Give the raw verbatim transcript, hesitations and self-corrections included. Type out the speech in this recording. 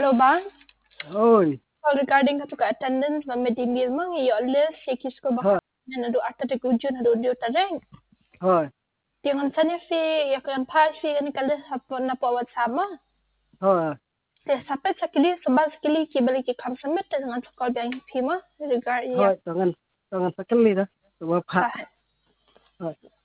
Hello bang. Oi, Call regarding ka tuka attendance ma medimil mang iyo list sikis ko baka thôi, na do atta te kujun hado dio tareng. thôi, Tingon sanya fi ya kan pa fi kan kala hapon na po WhatsApp ma. thôi, Te sampai sakili sebal sakili ki balik ki kam sampai te dengan call bang fi ma regard ya thôi, tangan, tangan sekali dah, coba pak, sah. thôi.